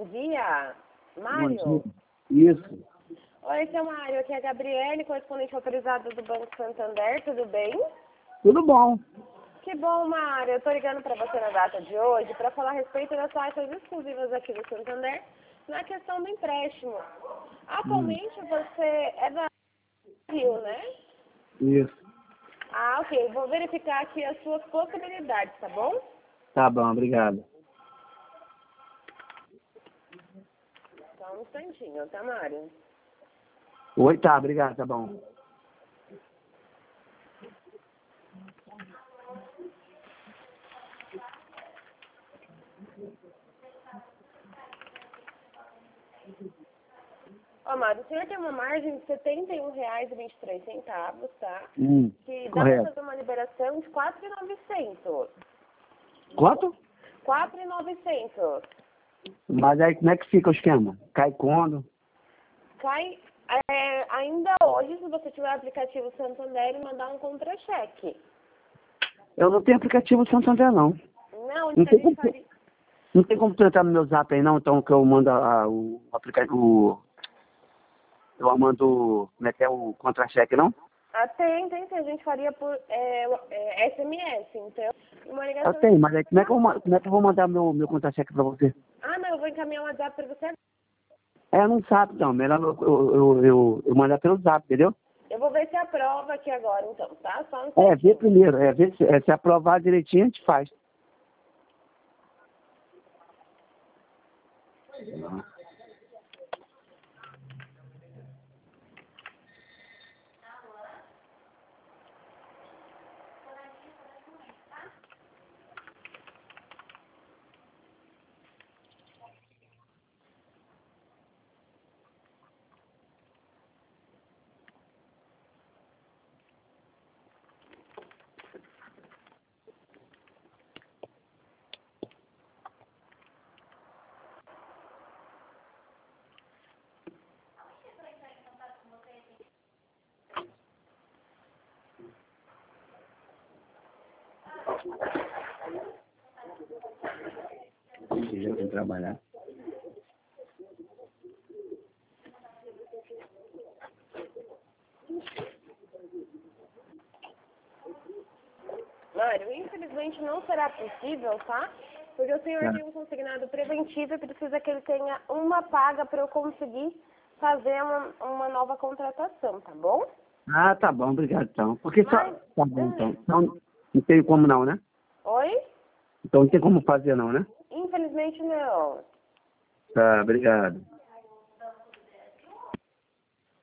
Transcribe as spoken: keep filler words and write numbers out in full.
bom dia. Bom Mário? dia. Isso. Oi, seu Mário. Aqui é a Gabriele, correspondente autorizada do Banco Santander. Tudo bem? Tudo bom. Que bom, Mário. Eu tô ligando para você na data de hoje para falar a respeito das taxas exclusivas aqui do Santander na questão do empréstimo. Atualmente Hum. você é da Rio, né? Isso. Ah, ok. Vou verificar aqui as suas possibilidades, tá bom? Tá bom, obrigado. Só um instantinho, tá, Mário? Oi, tá, obrigado, tá bom. Ó, Mário, o senhor tem uma margem de setenta e um reais e vinte e três centavos, tá? Hum, Que dá para correto. fazer uma liberação de quatro mil e novecentos. Quanto? quatro mil e novecentos. Mas aí como é que fica o esquema? Cai quando? Cai é, ainda hoje, se você tiver o aplicativo Santander, e mandar um contra-cheque. Eu não tenho aplicativo Santander, não. Não, Não a tem gente como, faria... não tem como tu entrar no meu zap aí, não, então que eu mando a, o aplicativo. Eu mando, como é que é, o contra-cheque, não? Ah, tem, tem, tem. A gente faria por é, é, S M S, então. Uma Eu ligação tenho, mas aí como é que eu, internacional. ma- como é que eu vou mandar meu, meu contra-cheque pra você? Ah, não, eu vou encaminhar um WhatsApp para você. É, não sabe, não. Melhor eu, eu, eu, eu, eu mandar pelo zap, entendeu? Eu vou ver se aprova aqui agora, então, tá? Só um É, vê instantinho. primeiro, é, vê se, é, se aprovar direitinho, a gente faz. Eu vou trabalhar. Mário, infelizmente não será possível, tá? Porque o senhor Tá. tem um consignado preventivo e precisa que ele tenha uma paga para eu conseguir fazer uma, uma nova contratação, tá bom? Ah, tá bom, obrigado então. Porque só. Mas, Tá bom hum, então. Então não tem como não, né? oi? Então não tem como fazer não, né? Infelizmente não. Tá, obrigado.